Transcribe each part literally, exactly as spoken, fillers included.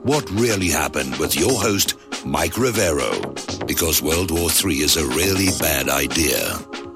what really happened with your host, Mike Rivero, because World War Three is a really bad idea.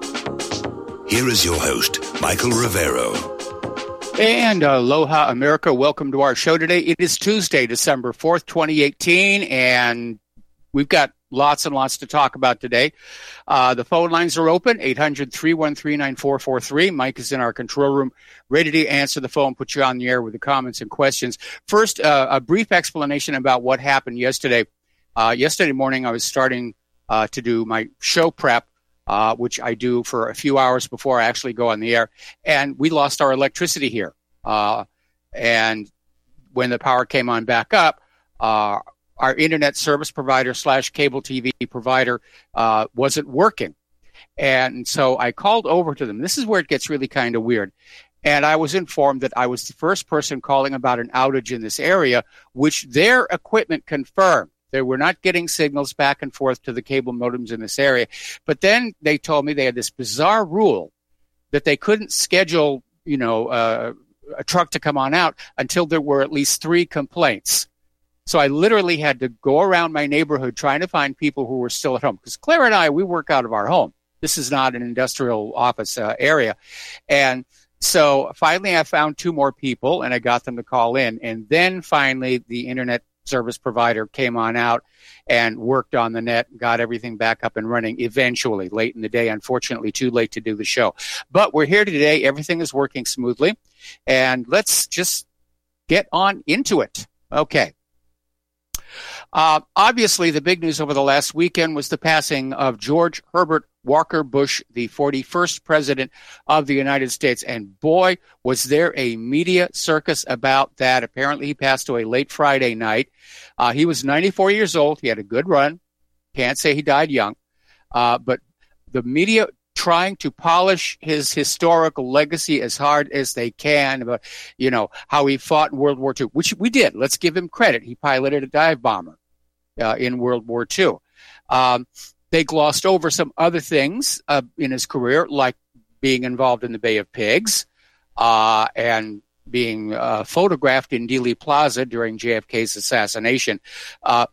Here is your host, Michael Rivero. And aloha, America. Welcome to our show today. It is Tuesday, December fourth, twenty eighteen, and we've got lots and lots to talk about today. Uh, the phone lines are open, eight hundred, three one three, nine four four three. Mike is in our control room, ready to answer the phone, put you on the air with the comments and questions. First, uh, a brief explanation about what happened yesterday. Uh, yesterday morning, I was starting uh, to do my show prep, uh, which I do for a few hours before I actually go on the air, and we lost our electricity here. Uh, and when the power came on back up, uh, our internet service provider slash cable T V provider uh, wasn't working. And so I called over to them. This is where it gets really kind of weird. And I was informed that I was the first person calling about an outage in this area, which their equipment confirmed. They were not getting signals back and forth to the cable modems in this area. But then they told me they had this bizarre rule that they couldn't schedule, you know, uh, a truck to come on out until there were at least three complaints. So I literally had to go around my neighborhood trying to find people who were still at home. Because Claire and I, we work out of our home. This is not an industrial office uh, area. And so finally I found two more people, and I got them to call in. And then finally the internet service provider came on out and worked on the net, got everything back up and running eventually, late in the day. Unfortunately, too late to do the show. But we're here today. Everything is working smoothly. And let's just get on into it. Okay. Uh, obviously, the big news over the last weekend was the passing of George Herbert Walker Bush, the forty-first president of the United States. And boy, was there a media circus about that. Apparently, he passed away late Friday night. Uh, he was ninety-four years old. He had a good run. Can't say he died young. Uh, but the media trying to polish his historical legacy as hard as they can about, you know, how he fought in World War Two, which we did. Let's give him credit. He piloted a dive bomber uh, in World War Two. Um, they glossed over some other things uh, in his career, like being involved in the Bay of Pigs uh, and being uh, photographed in Dealey Plaza during J F K's assassination. Uh,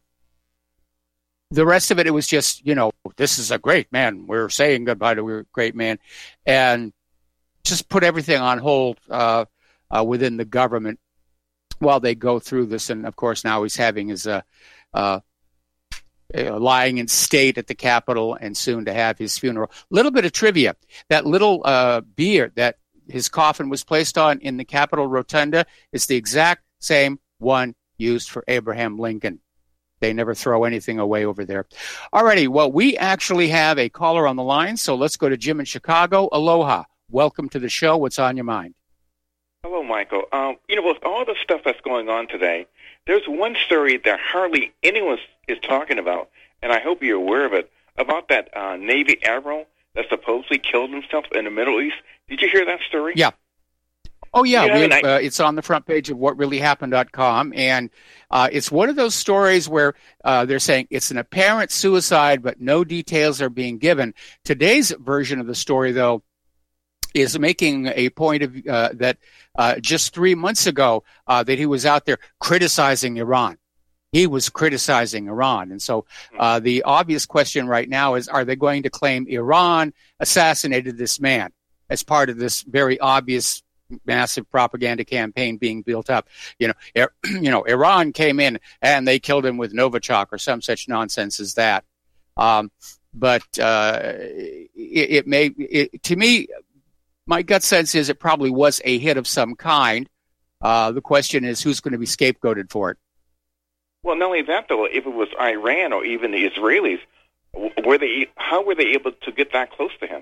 The rest of it, it was just, you know, this is a great man. We're saying goodbye to a great man. And just put everything on hold uh, uh, within the government while they go through this. And, of course, now he's having his uh, uh, uh, lying in state at the Capitol and soon to have his funeral. Little bit of trivia. That little uh, bier that his coffin was placed on in the Capitol Rotunda is the exact same one used for Abraham Lincoln. They never throw anything away over there. Alrighty, well, we actually have a caller on the line, so let's go to Jim in Chicago. Aloha. Welcome to the show. What's on your mind? Hello, Michael. Um, you know, with all the stuff that's going on today, there's one story that hardly anyone is talking about, and I hope you're aware of it, about that uh, Navy admiral that supposedly killed himself in the Middle East. Did you hear that story? Yeah. Oh, yeah, yeah we have, I, uh, it's on the front page of what really happened dot com, and uh, it's one of those stories where uh, they're saying it's an apparent suicide, but no details are being given. Today's version of the story, though, is making a point of uh, that uh, just three months ago uh, that he was out there criticizing Iran. He was criticizing Iran. And so uh, the obvious question right now is, are they going to claim Iran assassinated this man as part of this very obvious massive propaganda campaign being built up? You know, er, you know, Iran came in and they killed him with Novichok or some such nonsense as that. Um, but uh, it, it may, it, to me, my gut sense is it probably was a hit of some kind. Uh, the question is, who's going to be scapegoated for it? Well, not only that, though, if it was Iran or even the Israelis, were they? How were they able to get that close to him?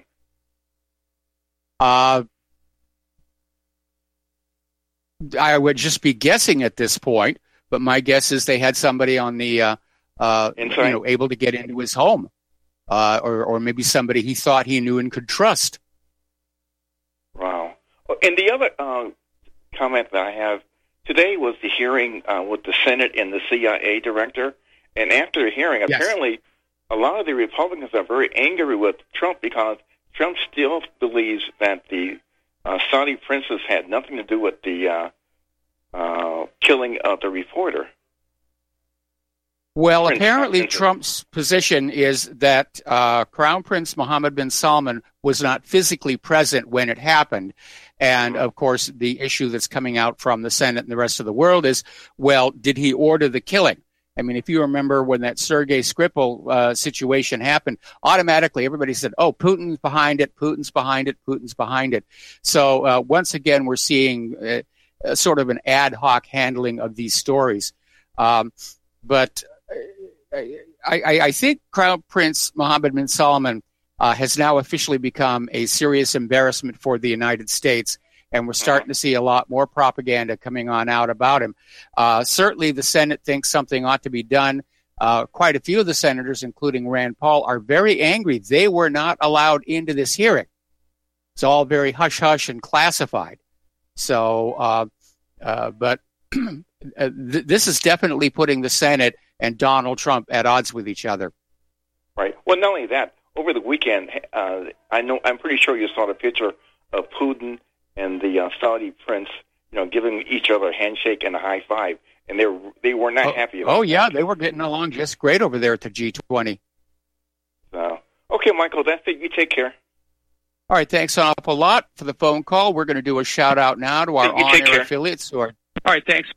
Uh, I would just be guessing at this point, but my guess is they had somebody on the, uh, uh, you know, able to get into his home, uh, or, or maybe somebody he thought he knew and could trust. Wow. And the other uh, comment that I have today was the hearing uh, with the Senate and the C I A director. And after the hearing, yes. apparently a lot of the Republicans are very angry with Trump because Trump still believes that the uh, Saudi princess had nothing to do with the uh, uh, killing of the reporter. Well, Prince apparently Prince. Trump's position is that uh, Crown Prince Mohammed bin Salman was not physically present when it happened. And, of course, the issue that's coming out from the Senate and the rest of the world is, well, did he order the killing? I mean, if you remember when that Sergei Skripal uh, situation happened, automatically everybody said, oh, Putin's behind it, Putin's behind it, Putin's behind it. So uh, once again, we're seeing uh, uh, sort of an ad hoc handling of these stories. Um, but I, I, I think Crown Prince Mohammed bin Salman uh, has now officially become a serious embarrassment for the United States. And we're starting to see a lot more propaganda coming on out about him. Uh, certainly, the Senate thinks something ought to be done. Uh, quite a few of the senators, including Rand Paul, are very angry. They were not allowed into this hearing. It's all very hush-hush and classified. So, uh, uh, but th- this is definitely putting the Senate and Donald Trump at odds with each other. Right. Well, not only that, over the weekend, uh, I know I'm pretty sure you saw the picture of Putin and the uh, Saudi prince, you know, giving each other a handshake and a high five, and they were, they were not oh, happy about it. Oh, yeah, they were getting along just great over there at the G twenty. So, okay, Michael, that's it. You take care. All right, thanks an awful lot for the phone call. We're going to do a shout-out now to our on-air affiliates. Who are... All right, thanks.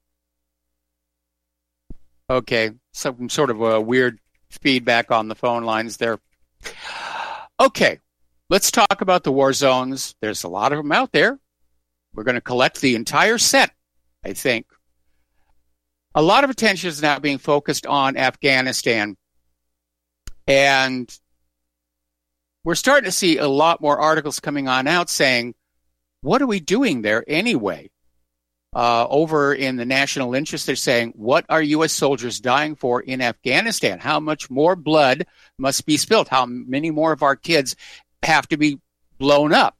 Okay, some sort of a weird feedback on the phone lines there. Okay. Let's talk about the war zones. There's a lot of them out there. We're going to collect the entire set, I think. A lot of attention is now being focused on Afghanistan. And we're starting to see a lot more articles coming on out saying, what are we doing there anyway? Uh, over in the national interest, they're saying, what are U S soldiers dying for in Afghanistan? How much more blood must be spilled? How many more of our kids have to be blown up?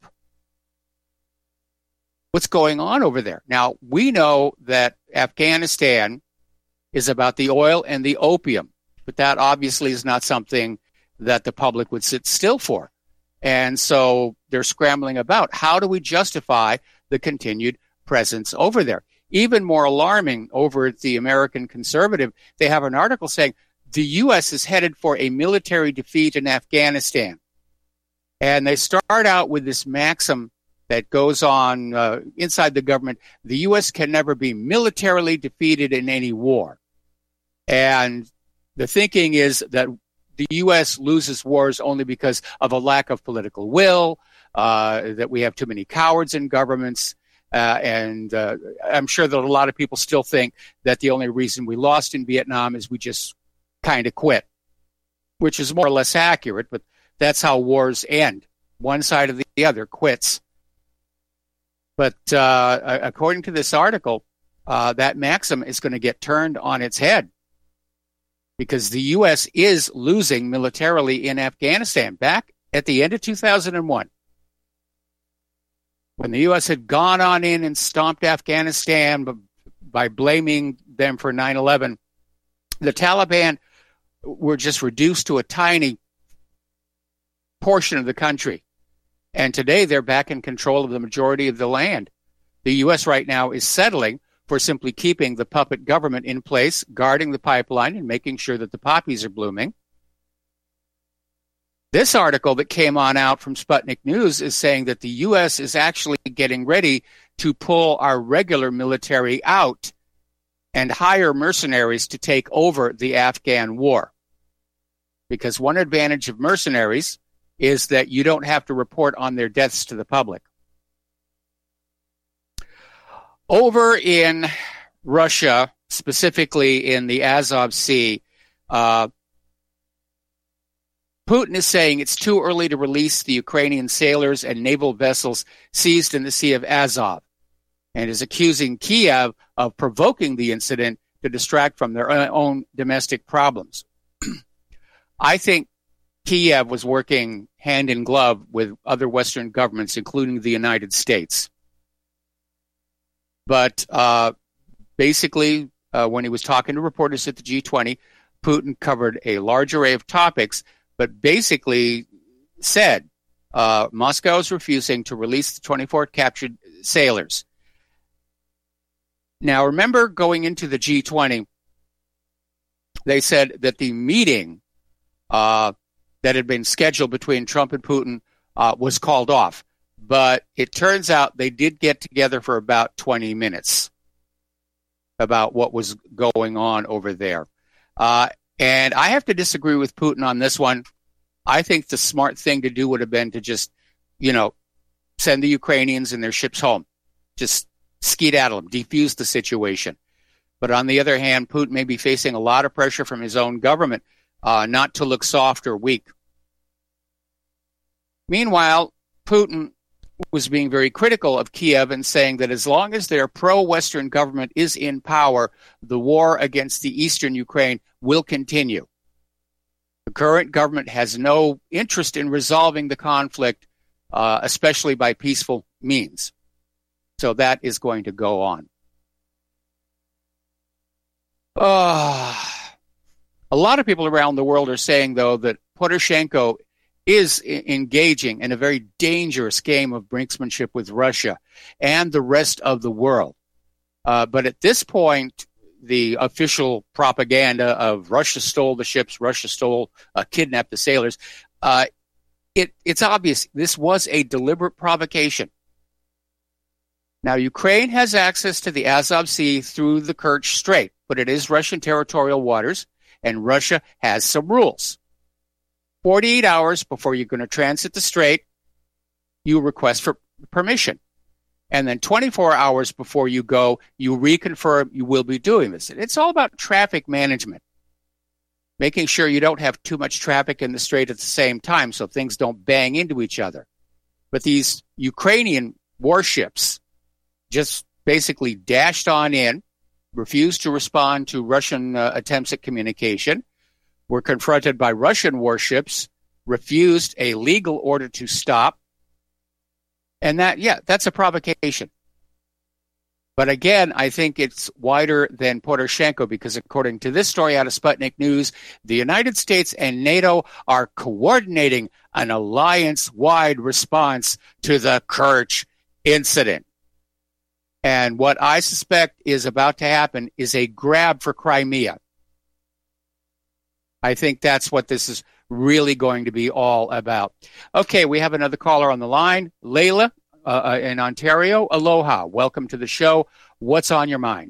What's going on over there? Now, we know that Afghanistan is about the oil and the opium, but that obviously is not something that the public would sit still for. And so they're scrambling about, how do we justify the continued presence over there? Even more alarming, over at the American Conservative, they have an article saying the U S is headed for a military defeat in Afghanistan. And they start out with this maxim that goes on uh, inside the government: the U S can never be militarily defeated in any war. And the thinking is that the U S loses wars only because of a lack of political will, uh, that we have too many cowards in governments. Uh, and uh, I'm sure that a lot of people still think that the only reason we lost in Vietnam is we just kind of quit, which is more or less accurate, but that's how wars end. One side or the other quits. But uh, according to this article, uh, that maxim is going to get turned on its head, because the U S is losing militarily in Afghanistan. Back at the end of two thousand one, when the U S had gone on in and stomped Afghanistan by blaming them for nine eleven, the Taliban were just reduced to a tiny portion of the country. And today they're back in control of the majority of the land. The U S right now is settling for simply keeping the puppet government in place, guarding the pipeline and making sure that the poppies are blooming. This article that came on out from Sputnik News is saying that the U S is actually getting ready to pull our regular military out and hire mercenaries to take over the Afghan war. Because one advantage of mercenaries is that you don't have to report on their deaths to the public. Over in Russia, specifically in the Azov Sea, uh, Putin is saying it's too early to release the Ukrainian sailors and naval vessels seized in the Sea of Azov, and is accusing Kiev of provoking the incident to distract from their own domestic problems. I think Kiev was working hand in glove with other Western governments, including the United States. But uh, basically, uh, when he was talking to reporters at the G twenty, Putin covered a large array of topics, but basically said uh, Moscow is refusing to release the twenty-four captured sailors. Now, remember, going into the G twenty, they said that the meeting uh, that had been scheduled between Trump and Putin uh, was called off. But it turns out they did get together for about twenty minutes about what was going on over there. Uh, and I have to disagree with Putin on this one. I think the smart thing to do would have been to just, you know, send the Ukrainians and their ships home. Just skedaddle them, defuse the situation. But on the other hand, Putin may be facing a lot of pressure from his own government uh, not to look soft or weak. Meanwhile, Putin was being very critical of Kiev and saying that as long as their pro-Western government is in power, the war against the eastern Ukraine will continue. The current government has no interest in resolving the conflict, uh, especially by peaceful means. So that is going to go on. Uh, a lot of people around the world are saying, though, that Poroshenko is I- engaging in a very dangerous game of brinksmanship with Russia and the rest of the world. Uh, but at this point, the official propaganda of Russia stole the ships, Russia stole, uh, kidnapped the sailors, uh, it, it's obvious this was a deliberate provocation. Now, Ukraine has access to the Azov Sea through the Kerch Strait, but it is Russian territorial waters, and Russia has some rules. forty-eight hours before you're going to transit the strait, you request for permission. And then twenty-four hours before you go, you reconfirm you will be doing this. It's all about traffic management, making sure you don't have too much traffic in the strait at the same time so things don't bang into each other. But these Ukrainian warships just basically dashed on in, refused to respond to Russian uh, attempts at communication, were confronted by Russian warships, refused a legal order to stop. And that, yeah, that's a provocation. But again, I think it's wider than Poroshenko because according to this story out of Sputnik News, the United States and NATO are coordinating an alliance-wide response to the Kerch incident. And what I suspect is about to happen is a grab for Crimea. I think that's what this is really going to be all about. Okay, we have another caller on the line. Layla uh, in Ontario. Aloha. Welcome to the show. What's on your mind?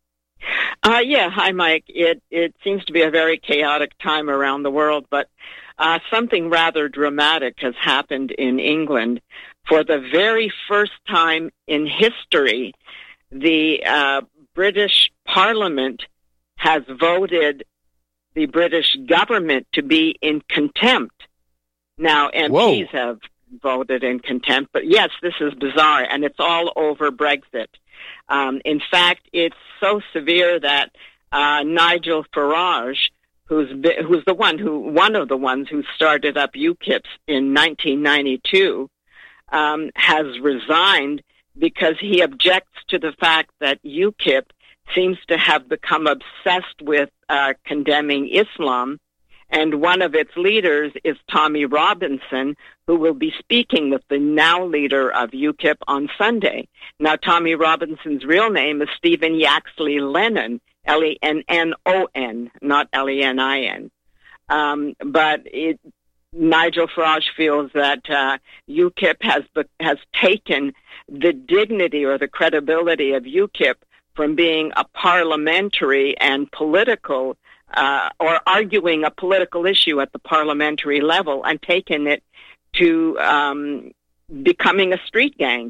Uh, yeah, hi, Mike. It, it seems to be a very chaotic time around the world, but uh, something rather dramatic has happened in England. For the very first time in history, the uh, British Parliament has voted the British government to be in contempt. Now, M Ps Whoa. have voted in contempt, but yes, this is bizarre, and it's all over Brexit. Um, in fact, it's so severe that uh, Nigel Farage, who's been, who's the one who one of the ones who started up UKIP in nineteen ninety-two, um, has resigned because he objects to the fact that UKIP seems to have become obsessed with uh, condemning Islam, and one of its leaders is Tommy Robinson, who will be speaking with the now leader of UKIP on Sunday. Now, Tommy Robinson's real name is Stephen Yaxley Lennon, L E N N O N, not L E N I N. Um, but it, Nigel Farage feels that uh, UKIP has has taken the dignity or the credibility of UKIP from being a parliamentary and political uh, or arguing a political issue at the parliamentary level and taken it to um, becoming a street gang.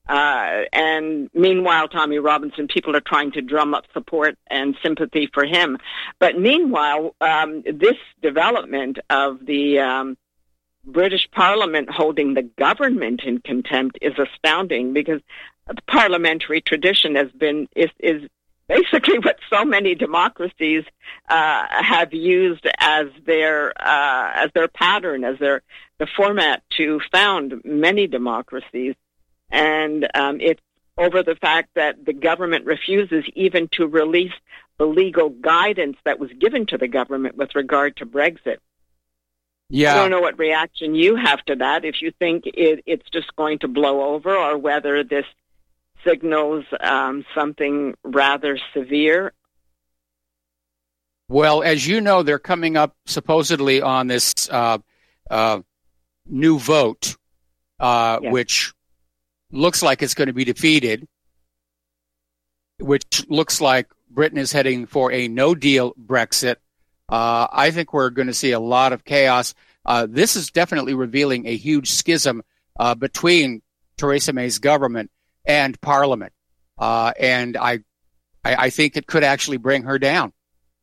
Uh, and meanwhile, Tommy Robinson, people are trying to drum up support and sympathy for him. But meanwhile, um, this development of the um, British Parliament holding the government in contempt is astounding because the parliamentary tradition has been is, is basically what so many democracies uh, have used as their uh, as their pattern, as their the format to found many democracies. And um, it's over the fact that the government refuses even to release the legal guidance that was given to the government with regard to Brexit. Yeah. I don't know what reaction you have to that, if you think it, it's just going to blow over or whether this signals um, something rather severe. Well, as you know, they're coming up supposedly on this uh, uh, new vote, uh, yes. which looks like it's going to be defeated, which looks like Britain is heading for a no-deal Brexit. Uh, I think we're going to see a lot of chaos. Uh, this is definitely revealing a huge schism uh, between Theresa May's government and Parliament, uh, and I, I, I think it could actually bring her down.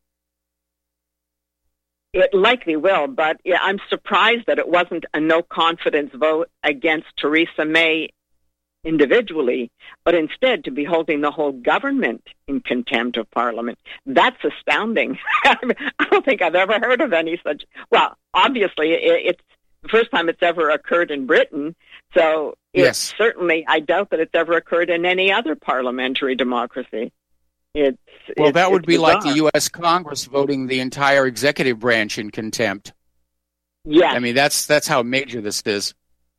It likely will, but yeah, I'm surprised that it wasn't a no-confidence vote against Theresa May individually, but instead to be holding the whole government in contempt of Parliament. That's astounding. I don't think I've ever heard of any such. Well, obviously, it's the first time it's ever occurred in Britain, so it's yes. certainly, I doubt that it's ever occurred in any other parliamentary democracy. It's, well, it's, that would it's be bizarre. like the U S Congress voting the entire executive branch in contempt. Yes. I mean, that's that's how major this is.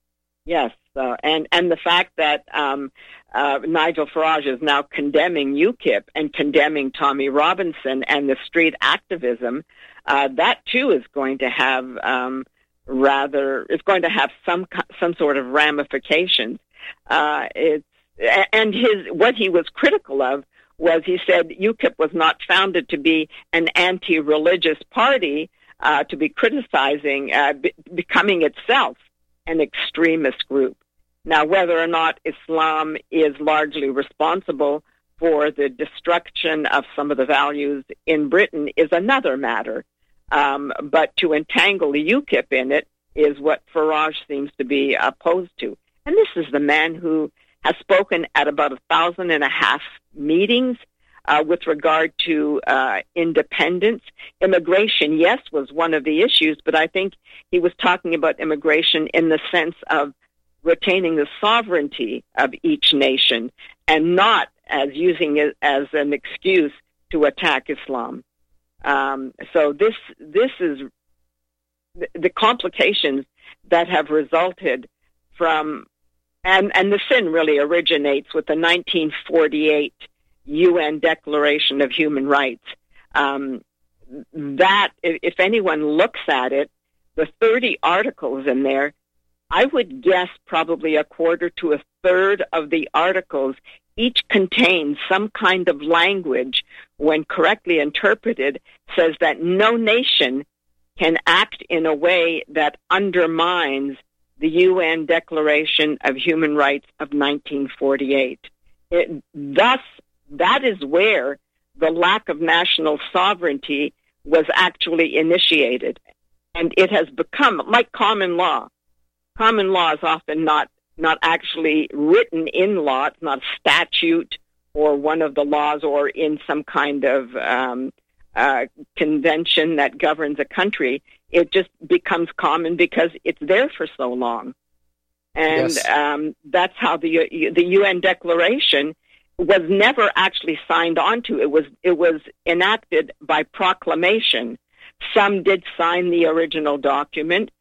Yes, uh, and, and the fact that um, uh, Nigel Farage is now condemning UKIP and condemning Tommy Robinson and the street activism, uh, that too is going to have um, rather is going to have some some sort of ramifications. Uh, it's and his what he was critical of was he said UKIP was not founded to be an anti-religious party, uh, to be criticizing, uh, be- becoming itself an extremist group. Now, whether or not Islam is largely responsible for the destruction of some of the values in Britain is another matter. Um, but to entangle the UKIP in it is what Farage seems to be opposed to. And this is the man who has spoken at about a thousand and a half meetings uh, with regard to uh, independence. Immigration, yes, was one of the issues, but I think he was talking about immigration in the sense of retaining the sovereignty of each nation and not as using it as an excuse to attack Islam. Um, so this this is the, the complications that have resulted from, and, and the sin really originates with the nineteen forty-eight U N Declaration of Human Rights. Um, that, if, if anyone looks at it, the thirty articles in there, I would guess probably a quarter to a third of the articles each contains some kind of language, when correctly interpreted, says that no nation can act in a way that undermines the U N Declaration of Human Rights of nineteen forty-eight. It, thus, that is where the lack of national sovereignty was actually initiated. And it has become, like common law, common law is often not not actually written in law. It's not a statute or one of the laws or in some kind of um, uh, convention that governs a country. It just becomes common because it's there for so long. And yes. um, that's how the the U N Declaration was never actually signed onto. It was it was enacted by proclamation. Some did sign the original document,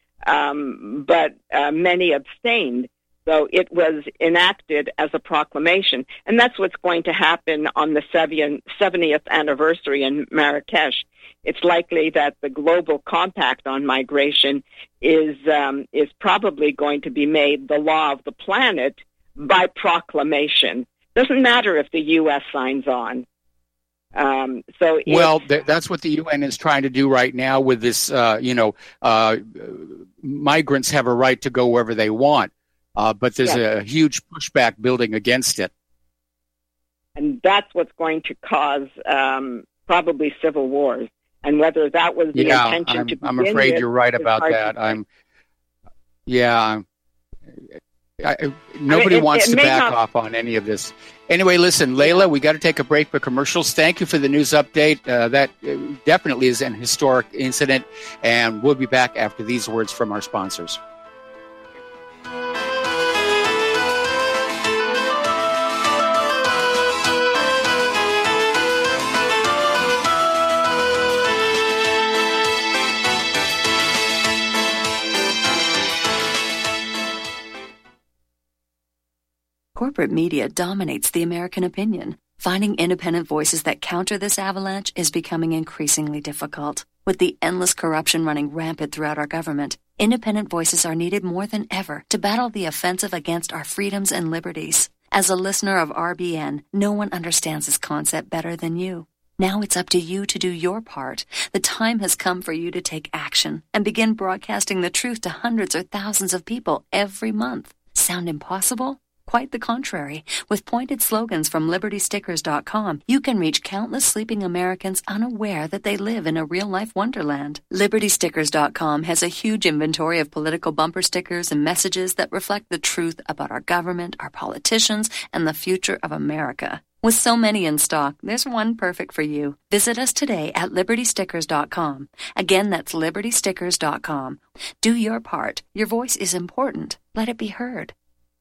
um, but uh, many abstained. So it was enacted as a proclamation. And that's what's going to happen on the seventieth anniversary in Marrakesh. It's likely that the Global Compact on Migration is um, is probably going to be made the law of the planet by proclamation. Doesn't matter if the U S signs on. Um, so well, th- that's what the U N is trying to do right now with this. Uh, you know, uh, migrants have a right to go wherever they want, uh, but there's yes. a huge pushback building against it, and that's what's going to cause um, probably civil wars. And whether that was the yeah, intention I'm, to begin I'm afraid with, you're right about that. I'm, yeah. I'm, I, nobody I mean, it, wants it to back not... off on any of this. Anyway, listen, Layla, we got to take a break for commercials. Thank you for the news update. Uh, that definitely is an historic incident, and we'll be back after these words from our sponsors. Corporate media dominates the American opinion. Finding independent voices that counter this avalanche is becoming increasingly difficult. With the endless corruption running rampant throughout our government, independent voices are needed more than ever to battle the offensive against our freedoms and liberties. As a listener of R B N, no one understands this concept better than you. Now it's up to you to do your part. The time has come for you to take action and begin broadcasting the truth to hundreds or thousands of people every month. Sound impossible? Quite the contrary. With pointed slogans from Liberty Stickers dot com, you can reach countless sleeping Americans unaware that they live in a real-life wonderland. Liberty Stickers dot com has a huge inventory of political bumper stickers and messages that reflect the truth about our government, our politicians, and the future of America. With so many in stock, there's one perfect for you. Visit us today at Liberty Stickers dot com. Again, that's Liberty Stickers dot com. Do your part. Your voice is important. Let it be heard.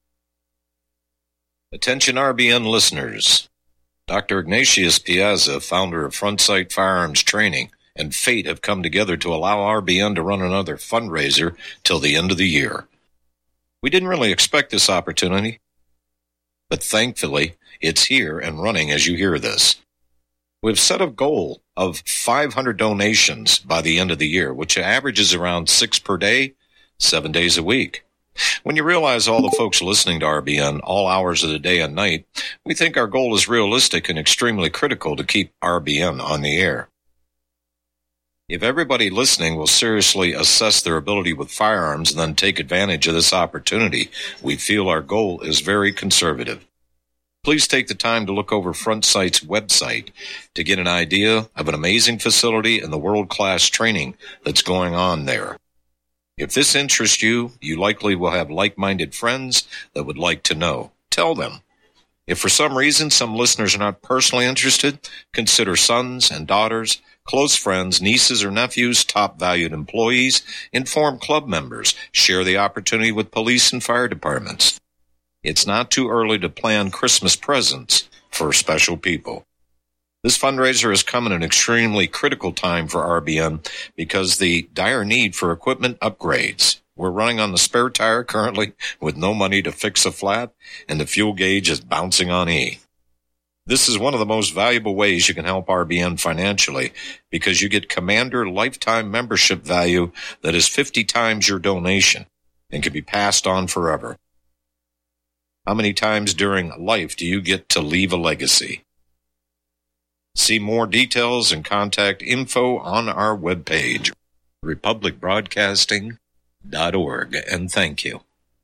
Attention R B N listeners. Doctor Ignatius Piazza, founder of Front Sight Firearms Training, and Fate have come together to allow R B N to run another fundraiser till the end of the year. We didn't really expect this opportunity, but thankfully, it's here and running as you hear this. We've set a goal of five hundred donations by the end of the year, which averages around six per day, seven days a week. When you realize all the folks listening to R B N all hours of the day and night, we think our goal is realistic and extremely critical to keep R B N on the air. If everybody listening will seriously assess their ability with firearms and then take advantage of this opportunity, we feel our goal is very conservative. Please take the time to look over Front Sight's website to get an idea of an amazing facility and the world-class training that's going on there. If this interests you, you likely will have like-minded friends that would like to know. Tell them. If for some reason some listeners are not personally interested, consider sons and daughters, close friends, nieces or nephews, top valued employees, inform club members, share the opportunity with police and fire departments. It's not too early to plan Christmas presents for special people. This fundraiser has come at an extremely critical time for R B N because the dire need for equipment upgrades. We're running on the spare tire currently with no money to fix a flat, and the fuel gauge is bouncing on E. This is one of the most valuable ways you can help R B N financially because you get Commander lifetime membership value that is fifty times your donation and can be passed on forever. How many times during life do you get to leave a legacy? See more details and contact info on our webpage, republic broadcasting dot org, and thank you.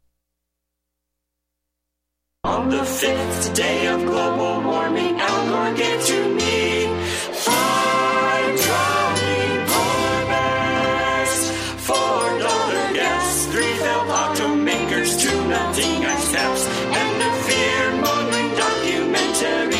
On the fifth day of global warming, Al Gore gave to me five drowning polar bears, four dollar gas, three failed automakers, two melting ice caps, and a fear-mongering documentary.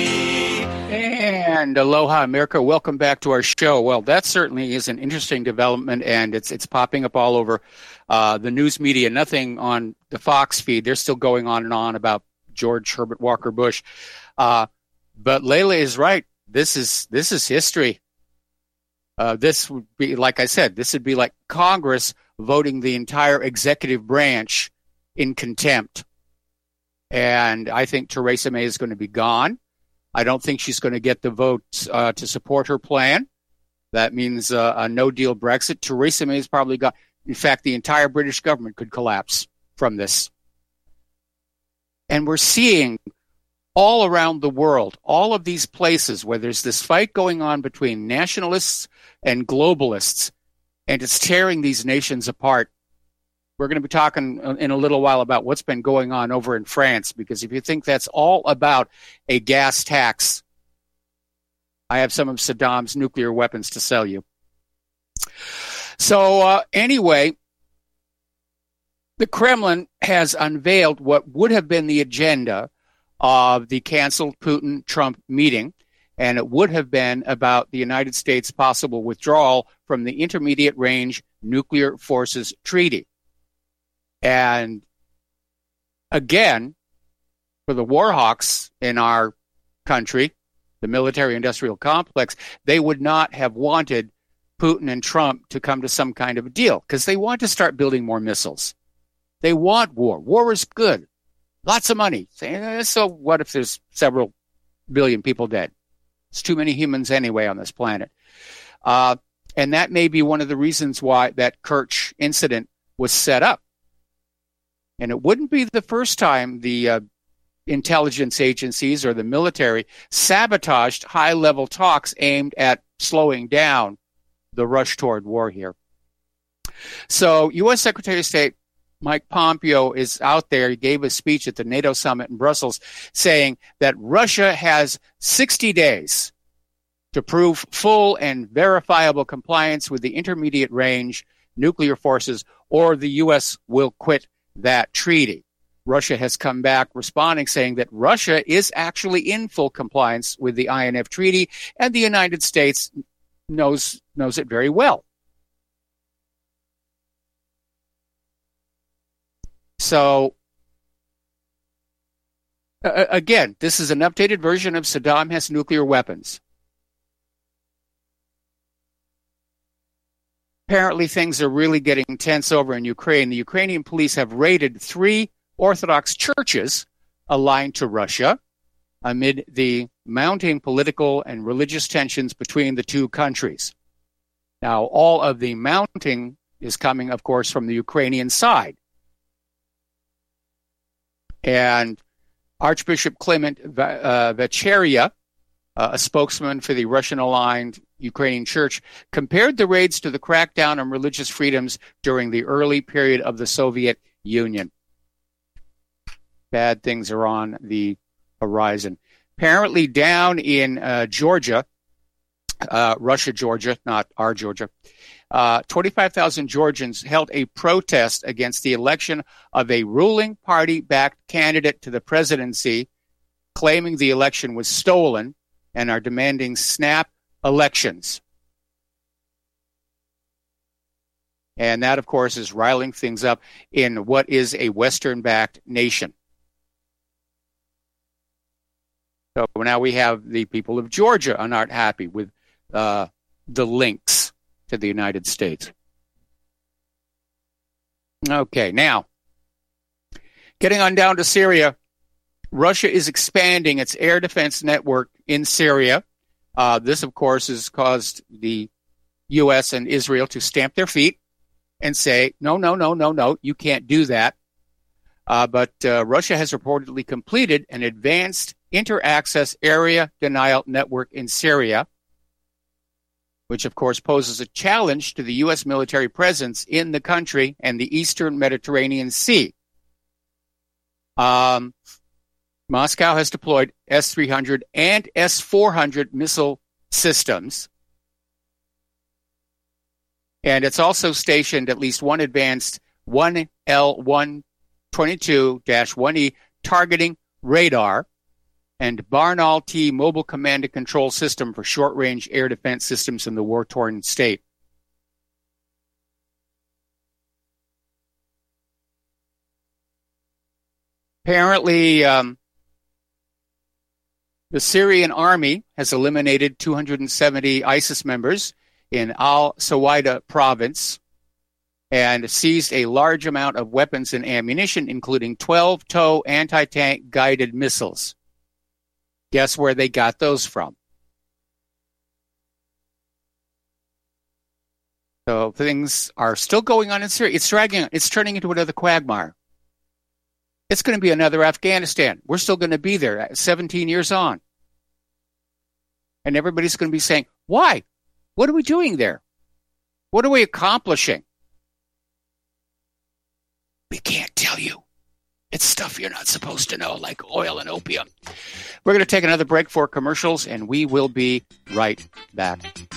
And aloha, America. Welcome back to our show. Well, that certainly is an interesting development, and it's it's popping up all over uh, the news media. Nothing on the Fox feed. They're still going on and on about George Herbert Walker Bush. Uh, but Layla is right. This is this is history. Uh, this would be, like I said, this would be like Congress voting the entire executive branch in contempt. And I think Theresa May is going to be gone. I don't think she's going to get the votes uh, to support her plan. That means uh, a no-deal Brexit. Theresa May has probably got, in fact, the entire British government could collapse from this. And we're seeing all around the world, all of these places where there's this fight going on between nationalists and globalists, and it's tearing these nations apart. We're going to be talking in a little while about what's been going on over in France, because if you think that's all about a gas tax, I have some of Saddam's nuclear weapons to sell you. So uh, anyway, the Kremlin has unveiled what would have been the agenda of the canceled Putin-Trump meeting, and it would have been about the United States' possible withdrawal from the Intermediate Range Nuclear Forces Treaty. And again, for the war hawks in our country, the military-industrial complex, they would not have wanted Putin and Trump to come to some kind of a deal because they want to start building more missiles. They want war. War is good. Lots of money. So what if there's several billion people dead. It's too many humans anyway on this planet. Uh, and that may be one of the reasons why that Kerch incident was set up. And it wouldn't be the first time the uh, intelligence agencies or the military sabotaged high-level talks aimed at slowing down the rush toward war here. So U S Secretary of State Mike Pompeo is out there. He gave a speech at the NATO summit in Brussels saying that Russia has sixty days to prove full and verifiable compliance with the intermediate range nuclear forces, or the U S will quit that treaty. Russia has come back responding, saying that Russia is actually in full compliance with the I N F treaty, and the United States knows knows it very well. So, uh, again, this is an updated version of Saddam has nuclear weapons. Apparently, things are really getting tense over in Ukraine. The Ukrainian police have raided three Orthodox churches aligned to Russia amid the mounting political and religious tensions between the two countries. Now, all of the mounting is coming, of course, from the Ukrainian side. And Archbishop Clement uh, Vecheria, uh, a spokesman for the Russian-aligned Ukrainian Church, compared the raids to the crackdown on religious freedoms during the early period of the Soviet Union. Bad things are on the horizon. Apparently down in uh, Georgia, uh, Russia, Georgia, not our Georgia, uh, twenty-five thousand Georgians held a protest against the election of a ruling party-backed candidate to the presidency, claiming the election was stolen, and are demanding snap elections. And that, of course, is riling things up in what is a Western-backed nation. So now we have the people of Georgia are not happy with uh, the links to the United States. Okay, now, getting on down to Syria, Russia is expanding its air defense network in Syria. Uh, this, of course, has caused the U S and Israel to stamp their feet and say, no, no, no, no, no, you can't do that. Uh, but uh, Russia has reportedly completed an advanced inter-access area denial network in Syria, which, of course, poses a challenge to the U S military presence in the country and the eastern Mediterranean Sea. Um, Moscow has deployed S three hundred and S four hundred missile systems. And it's also stationed at least one advanced one L one twenty-two dash one E targeting radar and Barnaul T mobile command and control system for short-range air defense systems in the war-torn state. Apparently, um, the Syrian army has eliminated two hundred seventy ISIS members in al-Suwaida province and seized a large amount of weapons and ammunition, including twelve TOW anti-tank guided missiles. Guess where they got those from? So things are still going on in Syria. It's dragging. It's turning into another quagmire. It's going to be another Afghanistan. We're still going to be there seventeen years on. And everybody's going to be saying, why? What are we doing there? What are we accomplishing? We can't tell you. It's stuff you're not supposed to know, like oil and opium. We're going to take another break for commercials, and we will be right back.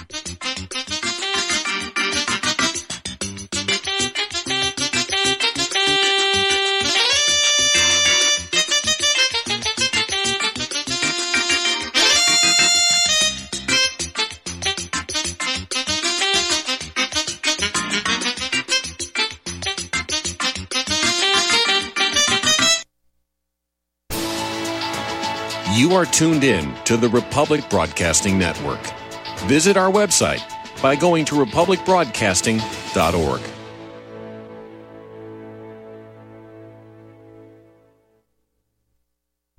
You are tuned in to the Republic Broadcasting Network. Visit our website by going to republic broadcasting dot org.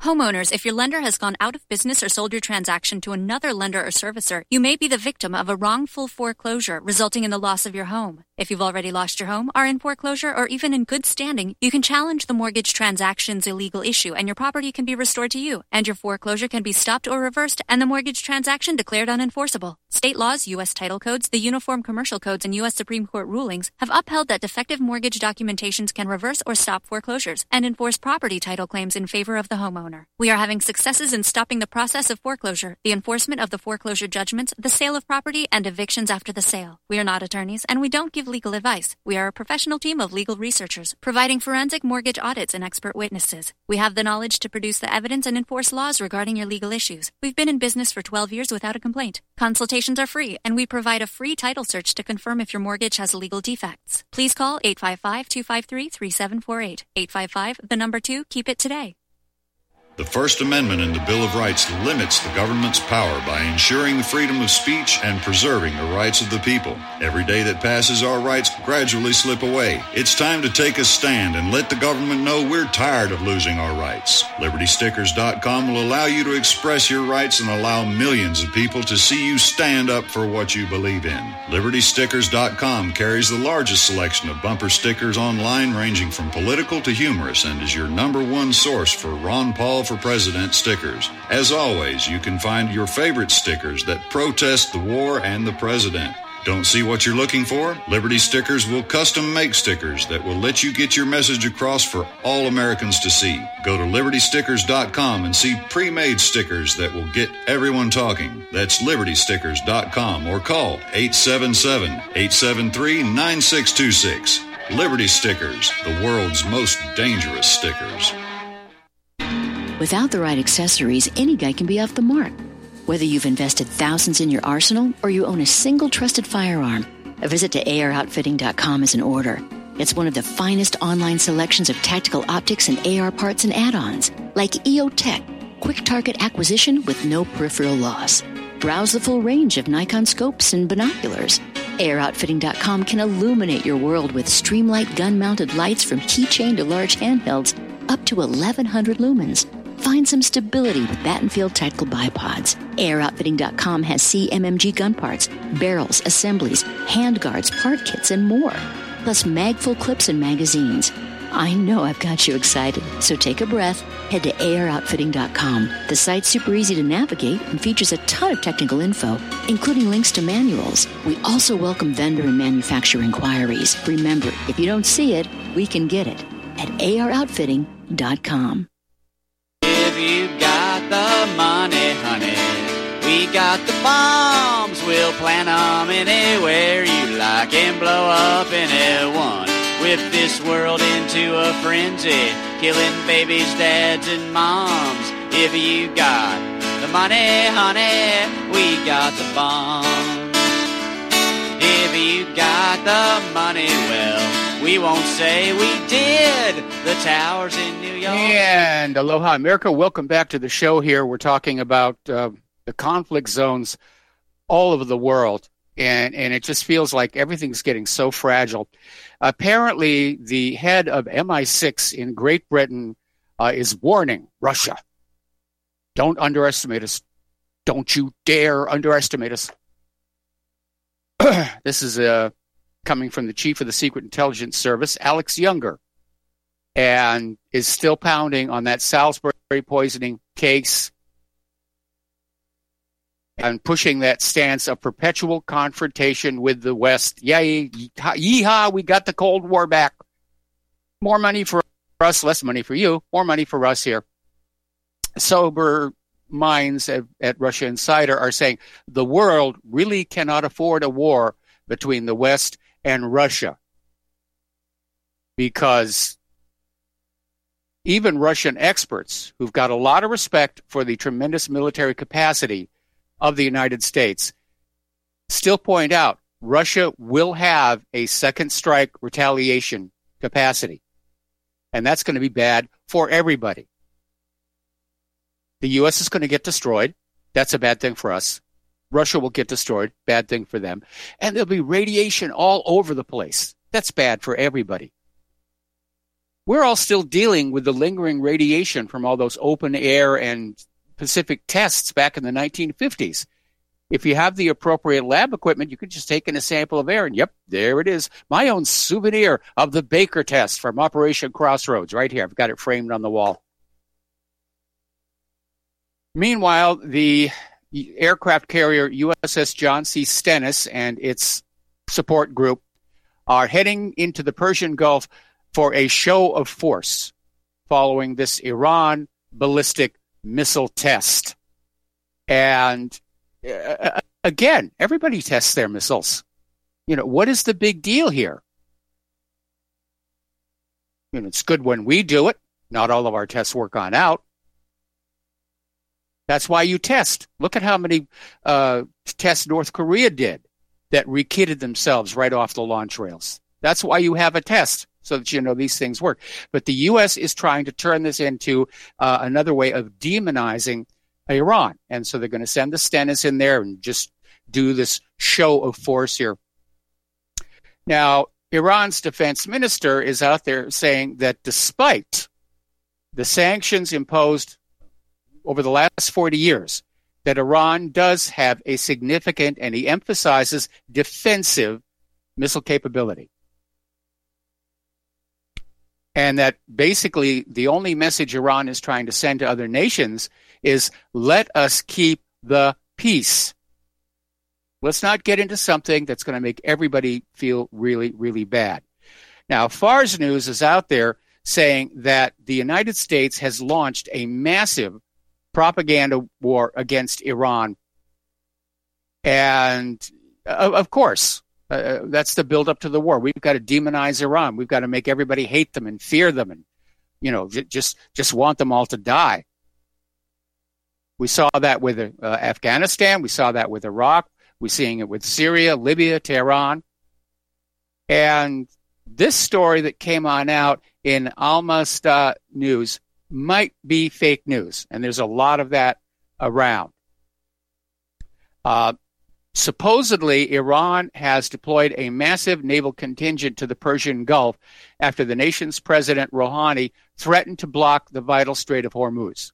Homeowners, if your lender has gone out of business or sold your transaction to another lender or servicer, you may be the victim of a wrongful foreclosure, resulting in the loss of your home. If you've already lost your home, are in foreclosure, or even in good standing, you can challenge the mortgage transaction's illegal issue, and your property can be restored to you, and your foreclosure can be stopped or reversed, and the mortgage transaction declared unenforceable. State laws, U S title codes, the Uniform Commercial Codes, and U S Supreme Court rulings have upheld that defective mortgage documentations can reverse or stop foreclosures and enforce property title claims in favor of the homeowner. We are having successes in stopping the process of foreclosure, the enforcement of the foreclosure judgments, the sale of property, and evictions after the sale. We are not attorneys, and we don't give legal advice. We are a professional team of legal researchers, providing forensic mortgage audits and expert witnesses. We have the knowledge to produce the evidence and enforce laws regarding your legal issues. We've been in business for twelve years without a complaint. Consultations are free, and we provide a free title search to confirm if your mortgage has legal defects. Please call eight five five, two five three, three seven four eight. eight five five, the number two, keep it today. The First Amendment in the Bill of Rights limits the government's power by ensuring the freedom of speech and preserving the rights of the people. Every day that passes, our rights gradually slip away. It's time to take a stand and let the government know we're tired of losing our rights. Liberty Stickers dot com will allow you to express your rights and allow millions of people to see you stand up for what you believe in. Liberty Stickers dot com carries the largest selection of bumper stickers online, ranging from political to humorous, and is your number one source for Ron Paul for President stickers. As always, you can find your favorite stickers that protest the war and the president. Don't see what you're looking for? Liberty Stickers will custom make stickers that will let you get your message across for all Americans to see. Go to Liberty Stickers dot com and see pre-made stickers that will get everyone talking. That's Liberty Stickers dot com, or call eight seven seven, eight seven three, nine six two six. Liberty Stickers, the world's most dangerous stickers. Without the right accessories, any guy can be off the mark. Whether you've invested thousands in your arsenal or you own a single trusted firearm, a visit to A R outfitting dot com is in order. It's one of the finest online selections of tactical optics and A R parts and add-ons, like E O Tech, quick target acquisition with no peripheral loss. Browse the full range of Nikon scopes and binoculars. A R outfitting dot com can illuminate your world with Streamlight gun-mounted lights from keychain to large handhelds up to eleven hundred lumens. Find some stability with Battenfield Tactical Bipods. A R outfitting dot com has C M M G gun parts, barrels, assemblies, handguards, part kits, and more. Plus magful clips and magazines. I know I've got you excited, so take a breath. Head to A R outfitting dot com. The site's super easy to navigate and features a ton of technical info, including links to manuals. We also welcome vendor and manufacturer inquiries. Remember, if you don't see it, we can get it at A R outfitting dot com. If you got the money, honey, we got the bombs. We'll plant 'em anywhere you like and blow up anyone. Whip this world into a frenzy, killing babies, dads, and moms. If you got the money, honey, we got the bombs. If you got the money, well, we won't say we did. The towers in New York. And aloha, America. Welcome back to the show here. We're talking about uh, the conflict zones all over the world. And, and it just feels like everything's getting so fragile. Apparently, the head of M I six in Great Britain uh, is warning Russia. Don't underestimate us. Don't you dare underestimate us. This is uh, coming from the chief of the Secret Intelligence Service, Alex Younger, and is still pounding on that Salisbury poisoning case and pushing that stance of perpetual confrontation with the West. Yay, yeehaw, we got the Cold War back. More money for us, less money for you, more money for us here. Sober minds at, at Russia Insider are saying the world really cannot afford a war between the West and Russia, because even Russian experts who've got a lot of respect for the tremendous military capacity of the United States still point out Russia will have a second strike retaliation capacity. And that's going to be bad for everybody. The U S is going to get destroyed. That's a bad thing for us. Russia will get destroyed. Bad thing for them. And there'll be radiation all over the place. That's bad for everybody. we're all still dealing with the lingering radiation from all those open air and Pacific tests back in the nineteen fifties. If you have the appropriate lab equipment, you can just take in a sample of air and, yep, there it is. My own souvenir of the Baker test from Operation Crossroads right here. I've got it framed on the wall. Meanwhile, the aircraft carrier U S S John C. Stennis and its support group are heading into the Persian Gulf for a show of force following this Iran ballistic missile test. And Uh, again, everybody tests their missiles. You know, what is the big deal here? You know, it's good when we do it. Not all of our tests work on out. That's why you test. Look at how many uh, tests North Korea did that rekitted themselves right off the launch rails. That's why you have a test, so that you know these things work. But the U S is trying to turn this into uh, another way of demonizing Iran. And so they're going to send the Stennis in there and just do this show of force here. Now, Iran's defense minister is out there saying that despite the sanctions imposed over the last forty years, that Iran does have a significant, and he emphasizes, defensive missile capability. And that basically the only message Iran is trying to send to other nations is, let us keep the peace. Let's not get into something that's going to make everybody feel really, really bad. Now, Fars News is out there saying that the United States has launched a massive propaganda war against Iran. And, uh, of course, uh, that's the build-up to the war. We've got to demonize Iran. We've got to make everybody hate them and fear them and, you know, j- just, just want them all to die. We saw that with uh, Afghanistan. We saw that with Iraq. We're seeing it with Syria, Libya, Tehran. And this story that came on out in Al-Masdar News might be fake news, and there's a lot of that around. Uh, supposedly, Iran has deployed a massive naval contingent to the Persian Gulf after the nation's president, Rouhani, threatened to block the vital Strait of Hormuz.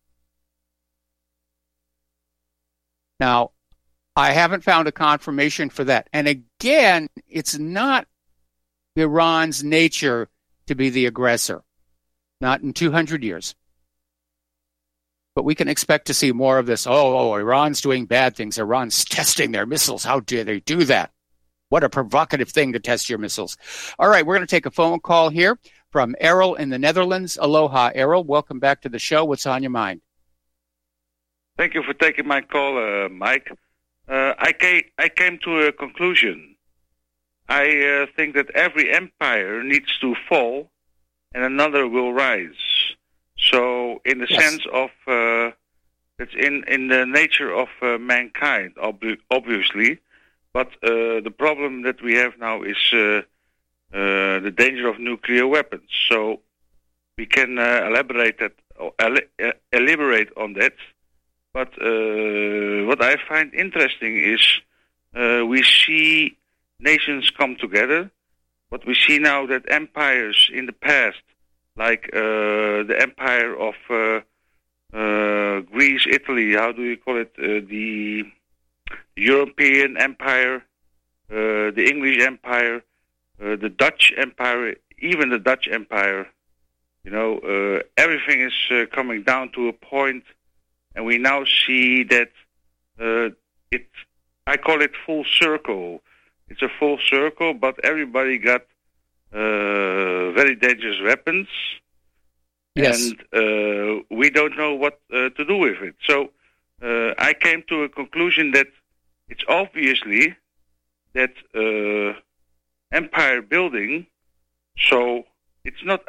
Now, I haven't found a confirmation for that. And again, it's not Iran's nature to be the aggressor. Not in two hundred years. But we can expect to see more of this. Oh, oh, Iran's doing bad things. Iran's testing their missiles. How dare they do that? What a provocative thing to test your missiles. All right, we're going to take a phone call here from Errol in the Netherlands. Aloha, Errol. Welcome back to the show. What's on your mind? Thank you for taking my call, uh, Mike. Uh, I, came, I came to a conclusion. I uh, think that every empire needs to fall and another will rise. So in the yes. sense of, uh, it's in, in the nature of uh, mankind, ob- obviously. But uh, the problem that we have now is uh, uh, the danger of nuclear weapons. So we can uh, elaborate that, uh, elaborate on that. But uh, what I find interesting is uh, we see nations come together, but we see now that empires in the past, like uh, the empire of uh, uh, Greece, Italy, how do you call it, uh, the European Empire, uh, the English Empire, uh, the Dutch Empire, even the Dutch Empire, you know, uh, everything is uh, coming down to a point. And we now see that uh, it, I call it full circle. It's a full circle, but everybody got uh, very dangerous weapons. Yes. And uh, we don't know what uh, to do with it. So uh, I came to a conclusion that it's obviously that uh, empire building, so it's not...